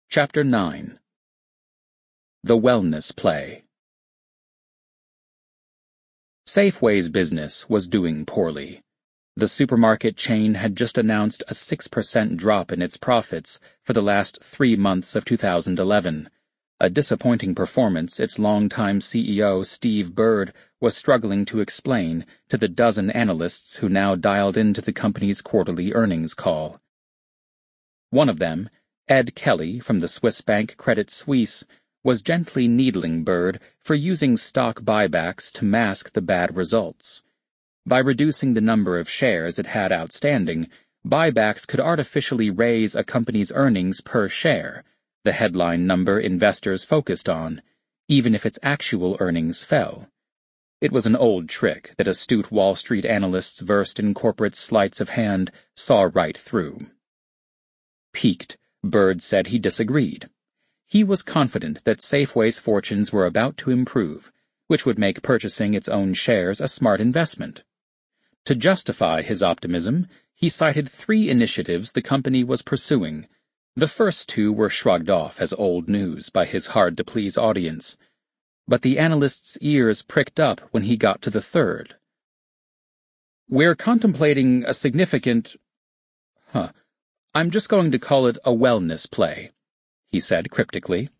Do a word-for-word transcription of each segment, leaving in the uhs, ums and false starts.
Chapter nine. The Wellness Play. Safeway's business was doing poorly. The supermarket chain had just announced a six percent drop in its profits for the last three months of two thousand eleven, a disappointing performance its longtime C E O Steve Bird was struggling to explain to the dozen analysts who now dialed into the company's quarterly earnings call. One of them, Ed Kelly from the Swiss bank Credit Suisse, was gently needling Bird for using stock buybacks to mask the bad results. By reducing the number of shares it had outstanding, buybacks could artificially raise a company's earnings per share, the headline number investors focused on, even if its actual earnings fell. It was an old trick that astute Wall Street analysts versed in corporate sleights of hand saw right through. Piqued, Bird said he disagreed. He was confident that Safeway's fortunes were about to improve, which would make purchasing its own shares a smart investment. To justify his optimism, he cited three initiatives the company was pursuing. The first two were shrugged off as old news by his hard-to-please audience, but the analyst's ears pricked up when he got to the third. We're contemplating a significant... Huh. I'm just going to call it a wellness play, he said cryptically.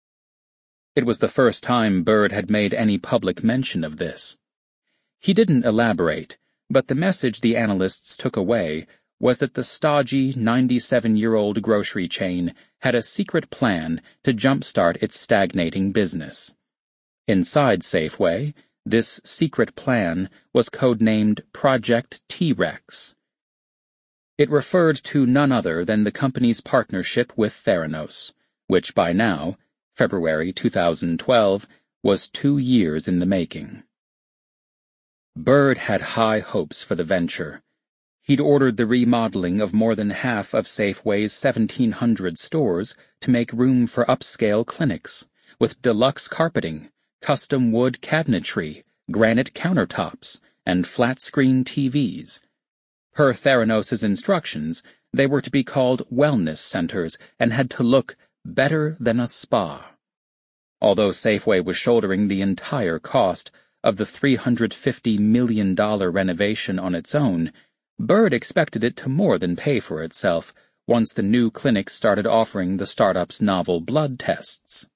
It was the first time Bird had made any public mention of this. He didn't elaborate, but the message the analysts took away was that the stodgy ninety-seven-year-old grocery chain had a secret plan to jumpstart its stagnating business. Inside Safeway, this secret plan was codenamed Project T-Rex. It referred to none other than the company's partnership with Theranos, which by now, February two thousand twelve, was two years in the making. Bird had high hopes for the venture. He'd ordered the remodeling of more than half of Safeway's seventeen hundred stores to make room for upscale clinics, with deluxe carpeting, custom wood cabinetry, granite countertops, and flat-screen T Vs. Per Theranos' instructions, they were to be called wellness centers and had to look better than a spa. Although Safeway was shouldering the entire cost of the three hundred fifty million dollars renovation on its own, Bird expected it to more than pay for itself once the new clinic started offering the startup's novel blood tests.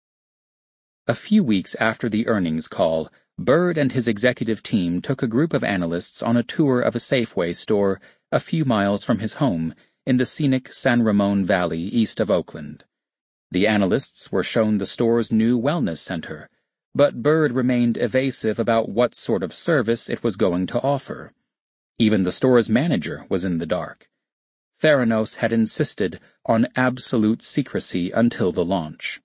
A few weeks after the earnings call, Bird and his executive team took a group of analysts on a tour of a Safeway store a few miles from his home in the scenic San Ramon Valley east of Oakland. The analysts were shown the store's new wellness center, but Bird remained evasive about what sort of service it was going to offer. Even the store's manager was in the dark. Theranos had insisted on absolute secrecy until the launch.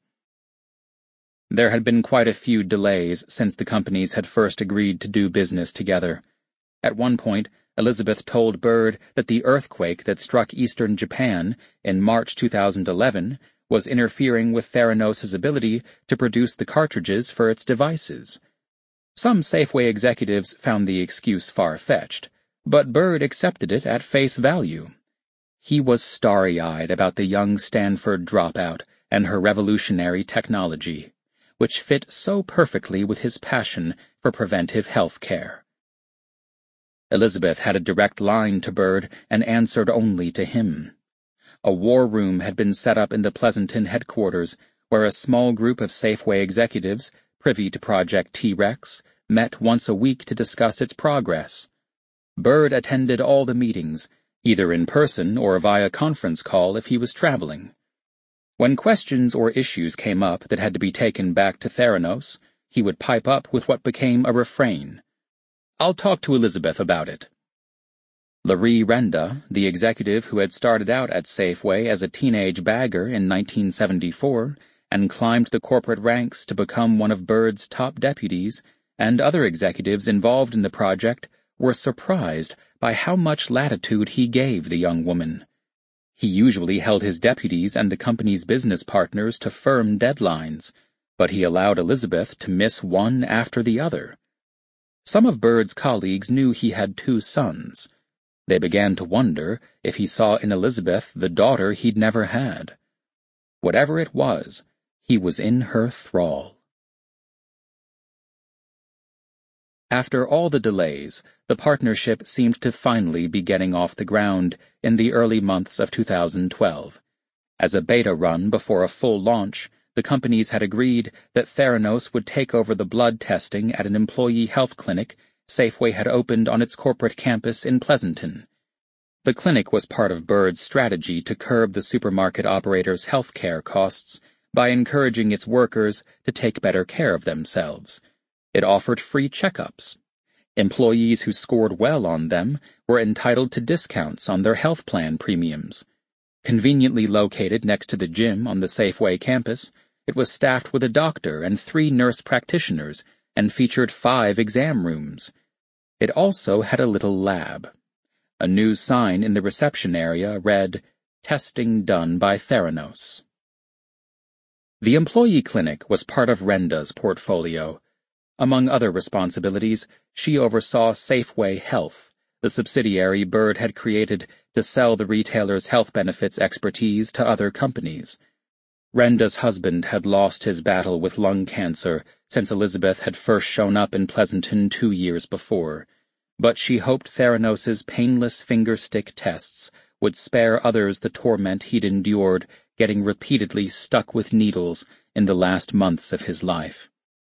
There had been quite a few delays since the companies had first agreed to do business together. At one point, Elizabeth told Bird that the earthquake that struck eastern Japan in March two thousand eleven was interfering with Theranos' ability to produce the cartridges for its devices. Some Safeway executives found the excuse far-fetched, but Bird accepted it at face value. He was starry-eyed about the young Stanford dropout and her revolutionary technology, which fit so perfectly with his passion for preventive health care. Elizabeth had a direct line to Bird and answered only to him. A war room had been set up in the Pleasanton headquarters, where a small group of Safeway executives, privy to Project T-Rex, met once a week to discuss its progress. Bird attended all the meetings, either in person or via conference call if he was traveling. When questions or issues came up that had to be taken back to Theranos, he would pipe up with what became a refrain. "I'll talk to Elizabeth about it." Larry Renda, the executive who had started out at Safeway as a teenage bagger in nineteen seventy-four and climbed the corporate ranks to become one of Bird's top deputies, and other executives involved in the project were surprised by how much latitude he gave the young woman. He usually held his deputies and the company's business partners to firm deadlines, but he allowed Elizabeth to miss one after the other. Some of Bird's colleagues knew he had two sons. They began to wonder if he saw in Elizabeth the daughter he'd never had. Whatever it was, he was in her thrall. After all the delays, the partnership seemed to finally be getting off the ground in the early months of two thousand twelve. As a beta run before a full launch, the companies had agreed that Theranos would take over the blood testing at an employee health clinic Safeway had opened on its corporate campus in Pleasanton. The clinic was part of Bird's strategy to curb the supermarket operator's health care costs by encouraging its workers to take better care of themselves. It offered free checkups. Employees who scored well on them were entitled to discounts on their health plan premiums. Conveniently located next to the gym on the Safeway campus, it was staffed with a doctor and three nurse practitioners and featured five exam rooms. It also had a little lab. A new sign in the reception area read, "Testing done by Theranos." The employee clinic was part of Renda's portfolio. Among other responsibilities, she oversaw Safeway Health, the subsidiary Bird had created to sell the retailer's health benefits expertise to other companies. Renda's husband had lost his battle with lung cancer since Elizabeth had first shown up in Pleasanton two years before, but she hoped Theranos's painless finger-stick tests would spare others the torment he'd endured getting repeatedly stuck with needles in the last months of his life.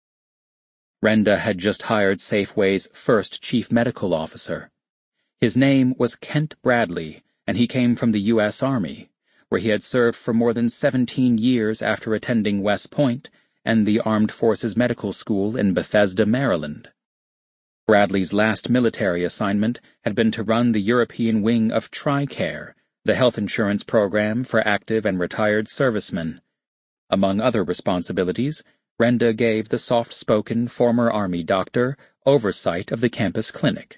Renda had just hired Safeway's first chief medical officer. His name was Kent Bradley, and he came from the U S Army, where he had served for more than seventeen years after attending West Point and the Armed Forces Medical School in Bethesda, Maryland. Bradley's last military assignment had been to run the European wing of TRICARE, the health insurance program for active and retired servicemen. Among other responsibilities, Renda gave the soft-spoken former Army doctor oversight of the campus clinic.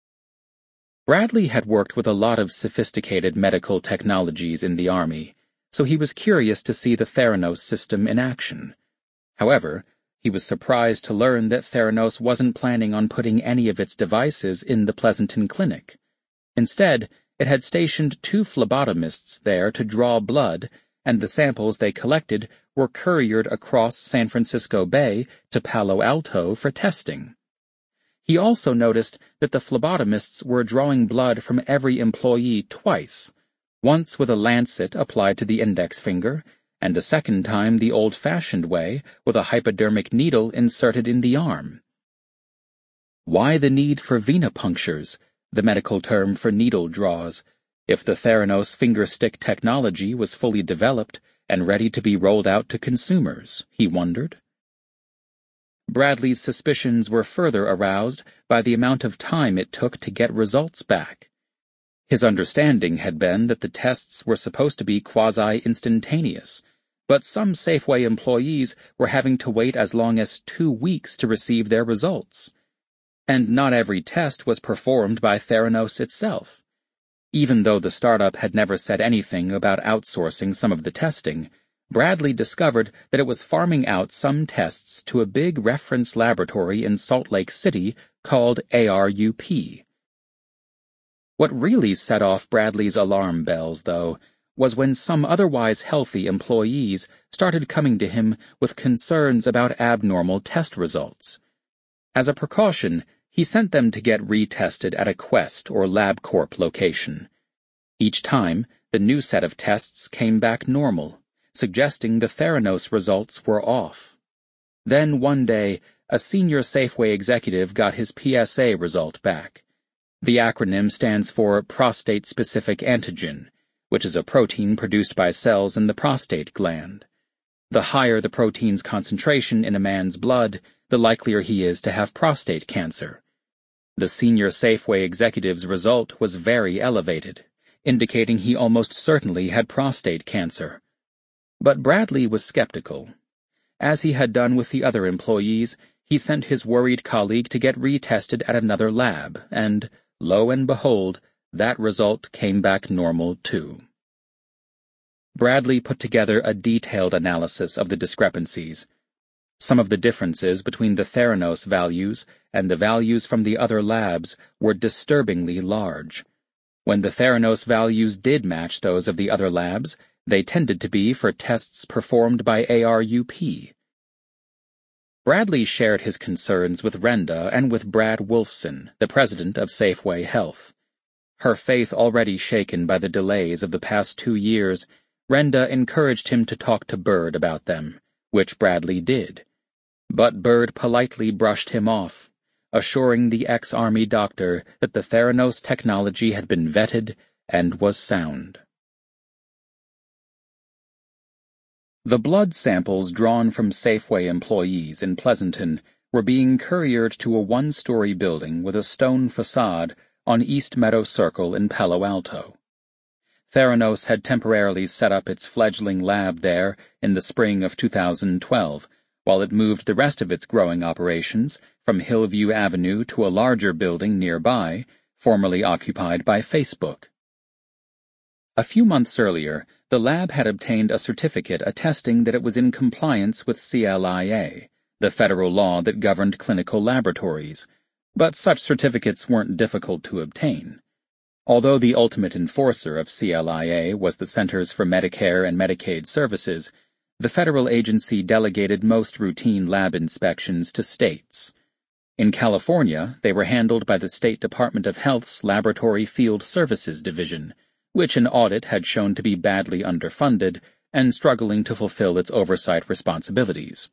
Bradley had worked with a lot of sophisticated medical technologies in the Army, so he was curious to see the Theranos system in action. However, he was surprised to learn that Theranos wasn't planning on putting any of its devices in the Pleasanton clinic. Instead, it had stationed two phlebotomists there to draw blood, and the samples they collected were couriered across San Francisco Bay to Palo Alto for testing. He also noticed that the phlebotomists were drawing blood from every employee twice, once with a lancet applied to the index finger, and a second time the old-fashioned way with a hypodermic needle inserted in the arm. Why the need for venipunctures, the medical term for needle draws, if the Theranos finger-stick technology was fully developed and ready to be rolled out to consumers, he wondered. Bradley's suspicions were further aroused by the amount of time it took to get results back. His understanding had been that the tests were supposed to be quasi-instantaneous, but some Safeway employees were having to wait as long as two weeks to receive their results. And not every test was performed by Theranos itself. Even though the startup had never said anything about outsourcing some of the testing, Bradley discovered that it was farming out some tests to a big reference laboratory in Salt Lake City called A R U P. What really set off Bradley's alarm bells, though, was when some otherwise healthy employees started coming to him with concerns about abnormal test results. As a precaution, he sent them to get retested at a Quest or LabCorp location. Each time, the new set of tests came back normal, suggesting the Theranos results were off. Then one day, a senior Safeway executive got his P S A result back. The acronym stands for prostate-specific antigen, which is a protein produced by cells in the prostate gland. The higher the protein's concentration in a man's blood, the likelier he is to have prostate cancer. The senior Safeway executive's result was very elevated, indicating he almost certainly had prostate cancer. But Bradley was skeptical. As he had done with the other employees, he sent his worried colleague to get retested at another lab, and, lo and behold, that result came back normal too. Bradley put together a detailed analysis of the discrepancies. Some of the differences between the Theranos values and the values from the other labs were disturbingly large. When the Theranos values did match those of the other labs, They tended to be for tests performed by A R U P. Bradley shared his concerns with Renda and with Brad Wolfson, the president of Safeway Health. Her faith already shaken by the delays of the past two years, Renda encouraged him to talk to Bird about them, which Bradley did. But Bird politely brushed him off, assuring the ex-Army doctor that the Theranos technology had been vetted and was sound. The blood samples drawn from Safeway employees in Pleasanton were being couriered to a one-story building with a stone facade on East Meadow Circle in Palo Alto. Theranos had temporarily set up its fledgling lab there in the spring of two thousand twelve, while it moved the rest of its growing operations from Hillview Avenue to a larger building nearby, formerly occupied by Facebook. A few months earlier, the lab had obtained a certificate attesting that it was in compliance with C L I A, the federal law that governed clinical laboratories, but such certificates weren't difficult to obtain. Although the ultimate enforcer of C L I A was the Centers for Medicare and Medicaid Services, the federal agency delegated most routine lab inspections to states. In California, they were handled by the State Department of Health's Laboratory Field Services Division, which an audit had shown to be badly underfunded and struggling to fulfill its oversight responsibilities.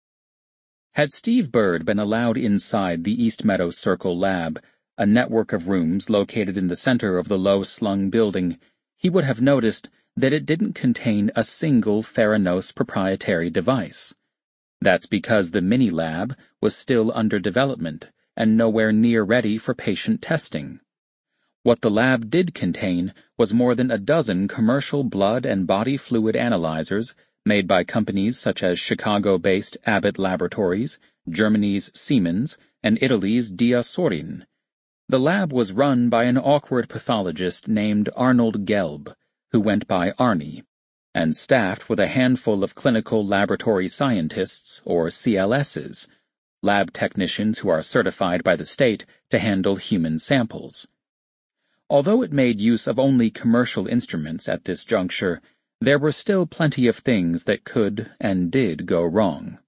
Had Steve Bird been allowed inside the East Meadow Circle lab, a network of rooms located in the center of the low-slung building, he would have noticed that it didn't contain a single Theranos proprietary device. That's because the mini-lab was still under development and nowhere near ready for patient testing. What the lab did contain was more than a dozen commercial blood and body fluid analyzers made by companies such as Chicago-based Abbott Laboratories, Germany's Siemens, and Italy's Diasorin. The lab was run by an awkward pathologist named Arnold Gelb, who went by Arnie, and staffed with a handful of clinical laboratory scientists, or C L S's, lab technicians who are certified by the state to handle human samples. Although it made use of only commercial instruments at this juncture, there were still plenty of things that could and did go wrong.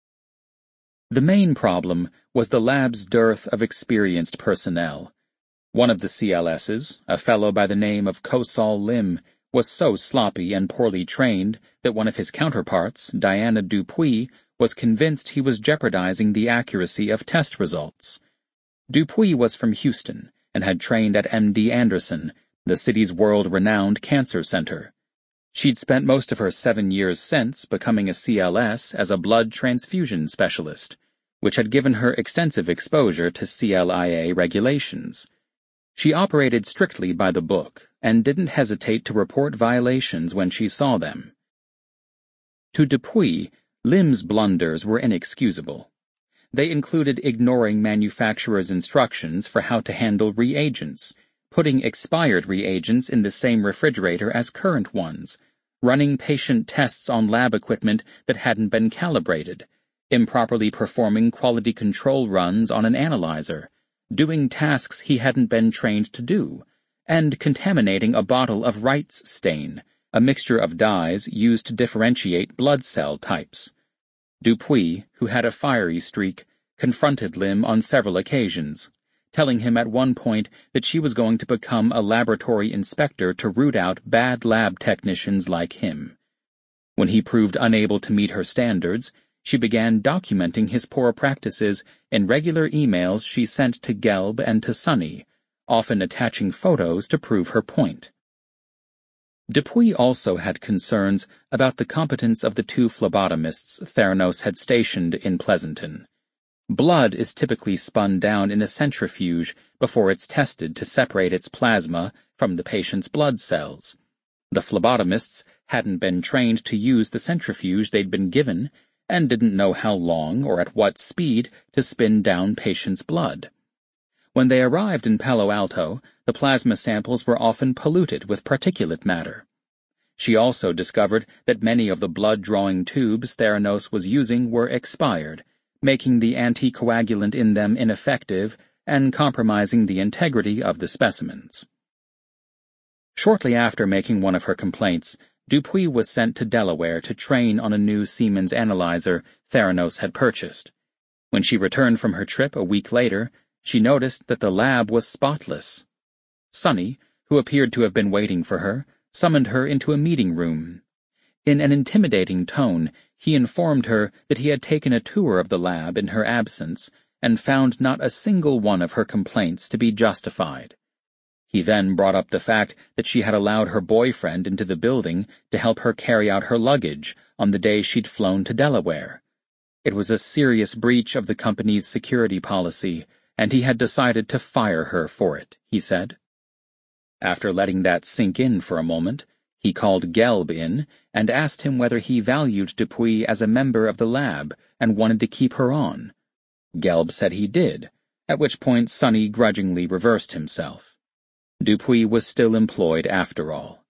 The main problem was the lab's dearth of experienced personnel. One of the C L S's, a fellow by the name of Kosal Lim, was so sloppy and poorly trained that one of his counterparts, Diana Dupuis, was convinced he was jeopardizing the accuracy of test results. Dupuis was from Houston and had trained at M D Anderson, the city's world-renowned cancer center. She'd spent most of her seven years since becoming a C L S as a blood transfusion specialist, which had given her extensive exposure to C L I A regulations. She operated strictly by the book and didn't hesitate to report violations when she saw them. To Dupuis, Lim's blunders were inexcusable. They included ignoring manufacturers' instructions for how to handle reagents, putting expired reagents in the same refrigerator as current ones, running patient tests on lab equipment that hadn't been calibrated, improperly performing quality control runs on an analyzer, doing tasks he hadn't been trained to do, and contaminating a bottle of Wright's stain, a mixture of dyes used to differentiate blood cell types. Dupuis, who had a fiery streak, confronted Lim on several occasions, telling him at one point that she was going to become a laboratory inspector to root out bad lab technicians like him. When he proved unable to meet her standards, she began documenting his poor practices in regular emails she sent to Gelb and to Sonny, often attaching photos to prove her point. Dupuis also had concerns about the competence of the two phlebotomists Theranos had stationed in Pleasanton. Blood is typically spun down in a centrifuge before it's tested to separate its plasma from the patient's blood cells. The phlebotomists hadn't been trained to use the centrifuge they'd been given and didn't know how long or at what speed to spin down patients' blood. When they arrived in Palo Alto, the plasma samples were often polluted with particulate matter. She also discovered that many of the blood-drawing tubes Theranos was using were expired, making the anticoagulant in them ineffective and compromising the integrity of the specimens. Shortly after making one of her complaints, Dupuy was sent to Delaware to train on a new Siemens analyzer Theranos had purchased. When she returned from her trip a week later, she noticed that the lab was spotless. Sonny, who appeared to have been waiting for her, summoned her into a meeting room. In an intimidating tone, he informed her that he had taken a tour of the lab in her absence and found not a single one of her complaints to be justified. He then brought up the fact that she had allowed her boyfriend into the building to help her carry out her luggage on the day she'd flown to Delaware. It was a serious breach of the company's security policy, and he had decided to fire her for it, he said. After letting that sink in for a moment, he called Gelb in and asked him whether he valued Dupuy as a member of the lab and wanted to keep her on. Gelb said he did, at which point Sonny grudgingly reversed himself. Dupuy was still employed after all.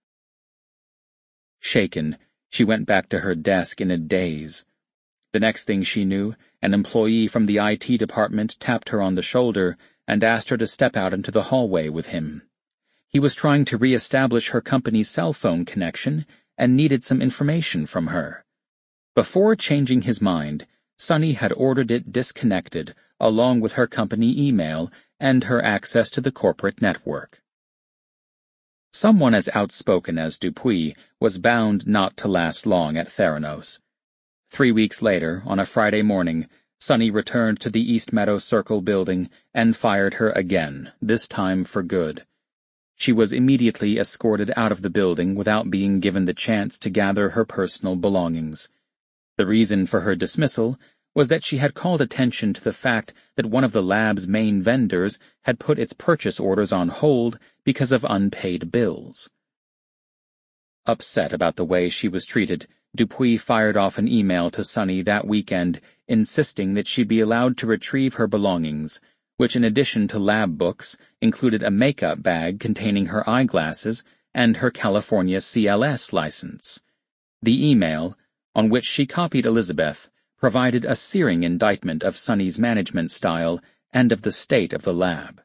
Shaken, she went back to her desk in a daze. The next thing she knew, an employee from the I T department tapped her on the shoulder and asked her to step out into the hallway with him. He was trying to re-establish her company's cell phone connection and needed some information from her. Before changing his mind, Sonny had ordered it disconnected, along with her company email and her access to the corporate network. Someone as outspoken as Dupuy was bound not to last long at Theranos. Three weeks later, on a Friday morning, Sonny returned to the East Meadow Circle building and fired her again, this time for good. She was immediately escorted out of the building without being given the chance to gather her personal belongings. The reason for her dismissal was that she had called attention to the fact that one of the lab's main vendors had put its purchase orders on hold because of unpaid bills. Upset about the way she was treated, Dupuy fired off an email to Sonny that weekend insisting that she be allowed to retrieve her belongings, which in addition to lab books included a makeup bag containing her eyeglasses and her California C L S license. The email, on which she copied Elizabeth, provided a searing indictment of Sonny's management style and of the state of the lab.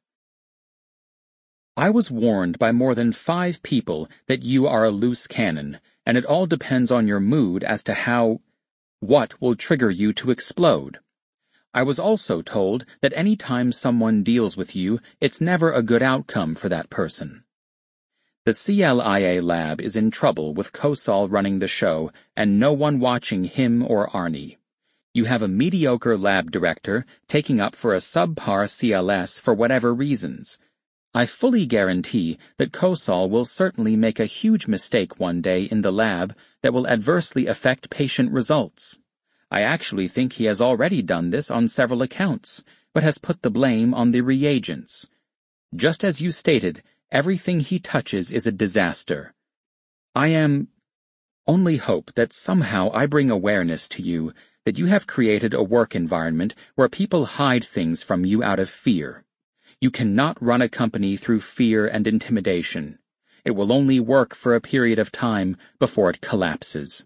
I was warned by more than five people that you are a loose cannon, and it all depends on your mood as to how, what will trigger you to explode. I was also told that any time someone deals with you, it's never a good outcome for that person. The C L I A lab is in trouble with Kosal running the show and no one watching him or Arnie. You have a mediocre lab director taking up for a subpar C L S for whatever reasons. I fully guarantee that Kosal will certainly make a huge mistake one day in the lab that will adversely affect patient results. I actually think he has already done this on several accounts, but has put the blame on the reagents. Just as you stated, everything he touches is a disaster. I am only hope that somehow I bring awareness to you that you have created a work environment where people hide things from you out of fear. You cannot run a company through fear and intimidation. It will only work for a period of time before it collapses.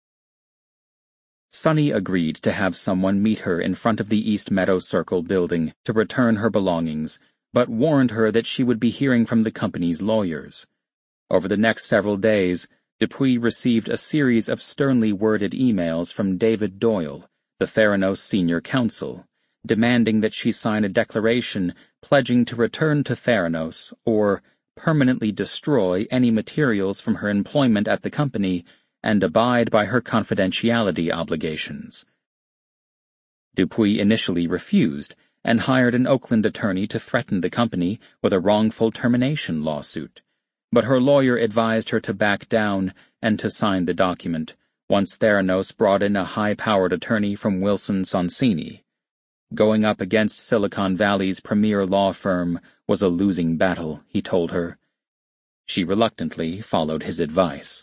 Sonny agreed to have someone meet her in front of the East Meadow Circle building to return her belongings, but warned her that she would be hearing from the company's lawyers. Over the next several days, Dupuy received a series of sternly worded emails from David Doyle, the Theranos senior counsel, demanding that she sign a declaration pledging to return to Theranos or permanently destroy any materials from her employment at the company and abide by her confidentiality obligations. Dupuy initially refused and hired an Oakland attorney to threaten the company with a wrongful termination lawsuit, but her lawyer advised her to back down and to sign the document once Theranos brought in a high-powered attorney from Wilson Sonsini. Going up against Silicon Valley's premier law firm was a losing battle, he told her. She reluctantly followed his advice.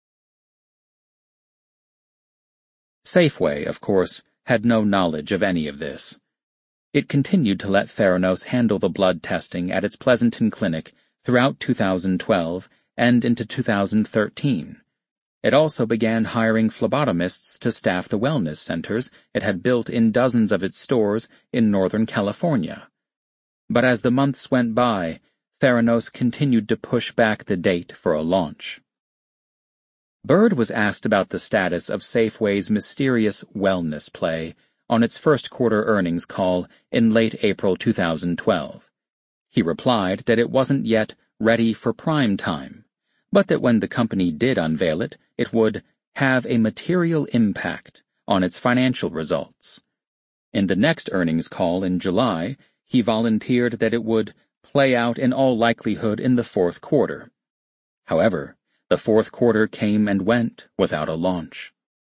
Safeway, of course, had no knowledge of any of this. It continued to let Theranos handle the blood testing at its Pleasanton clinic throughout two thousand twelve and into two thousand thirteen. It also began hiring phlebotomists to staff the wellness centers it had built in dozens of its stores in Northern California. But as the months went by, Theranos continued to push back the date for a launch. Bird was asked about the status of Safeway's mysterious wellness play on its first quarter earnings call in late April two thousand twelve. He replied that it wasn't yet ready for prime time, but that when the company did unveil it, it would have a material impact on its financial results. In the next earnings call in July, he volunteered that it would play out in all likelihood in the fourth quarter. However, the fourth quarter came and went without a launch.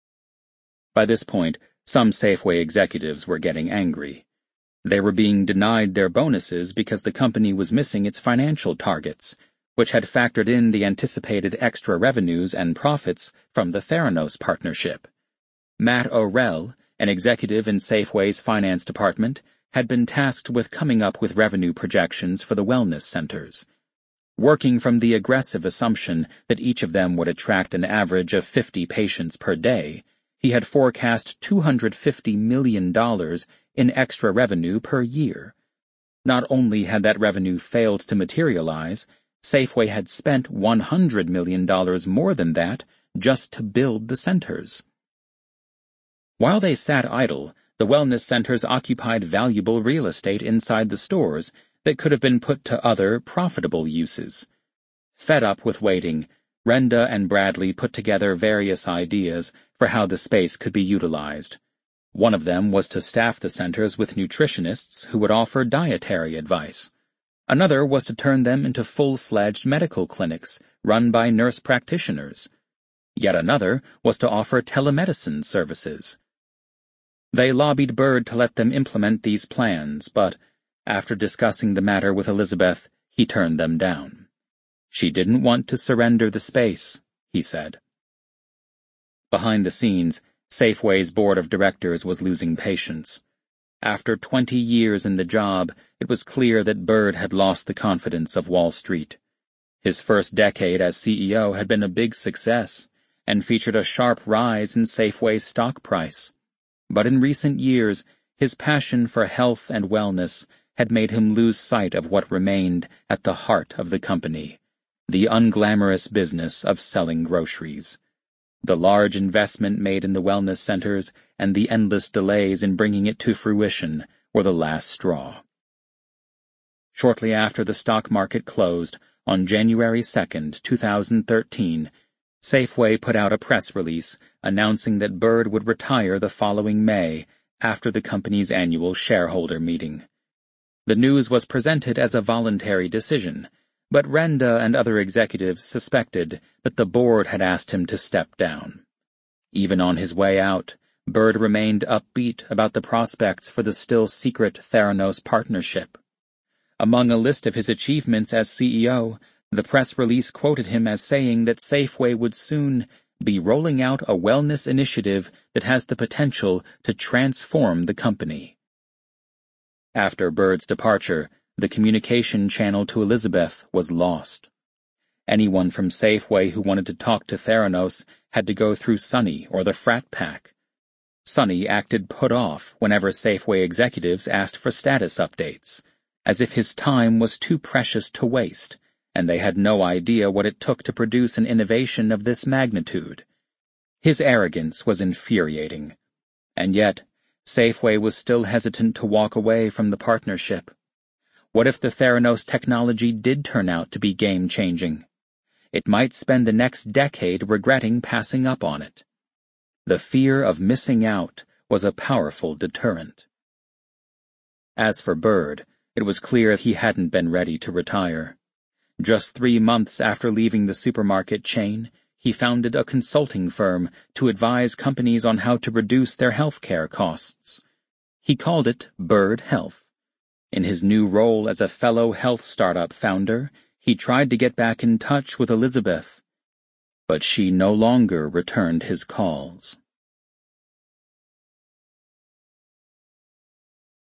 By this point, some Safeway executives were getting angry. They were being denied their bonuses because the company was missing its financial targets, which had factored in the anticipated extra revenues and profits from the Theranos partnership. Matt Orell, an executive in Safeway's finance department, had been tasked with coming up with revenue projections for the wellness centers. Working from the aggressive assumption that each of them would attract an average of fifty patients per day, he had forecast two hundred fifty million dollars in extra revenue per year. Not only had that revenue failed to materialize, Safeway had spent one hundred million dollars more than that just to build the centers. While they sat idle, the wellness centers occupied valuable real estate inside the stores that could have been put to other, profitable uses. Fed up with waiting, Renda and Bradley put together various ideas for how the space could be utilized. One of them was to staff the centers with nutritionists who would offer dietary advice. Another was to turn them into full-fledged medical clinics run by nurse practitioners. Yet another was to offer telemedicine services. They lobbied Bird to let them implement these plans, but after discussing the matter with Elizabeth, he turned them down. She didn't want to surrender the space, he said. Behind the scenes, Safeway's board of directors was losing patience. After twenty years in the job, it was clear that Bird had lost the confidence of Wall Street. His first decade as C E O had been a big success, and featured a sharp rise in Safeway's stock price. But in recent years, his passion for health and wellness had made him lose sight of what remained at the heart of the company, the unglamorous business of selling groceries. The large investment made in the wellness centers and the endless delays in bringing it to fruition were the last straw. Shortly after the stock market closed, on January second, two thousand thirteen, Safeway put out a press release announcing that Bird would retire the following May after the company's annual shareholder meeting. The news was presented as a voluntary decision, but Renda and other executives suspected that the board had asked him to step down. Even on his way out, Bird remained upbeat about the prospects for the still-secret Theranos partnership. Among a list of his achievements as C E O, the press release quoted him as saying that Safeway would soon be rolling out a wellness initiative that has the potential to transform the company. After Bird's departure, the communication channel to Elizabeth was lost. Anyone from Safeway who wanted to talk to Theranos had to go through Sonny or the Frat Pack. Sonny acted put off whenever Safeway executives asked for status updates, as if his time was too precious to waste, and they had no idea what it took to produce an innovation of this magnitude. His arrogance was infuriating. And yet, Safeway was still hesitant to walk away from the partnership. What if the Theranos technology did turn out to be game-changing? It might spend the next decade regretting passing up on it. The fear of missing out was a powerful deterrent. As for Bird, it was clear he hadn't been ready to retire. Just three months after leaving the supermarket chain, he founded a consulting firm to advise companies on how to reduce their healthcare costs. He called it Bird Health. In his new role as a fellow health startup founder, he tried to get back in touch with Elizabeth, but she no longer returned his calls.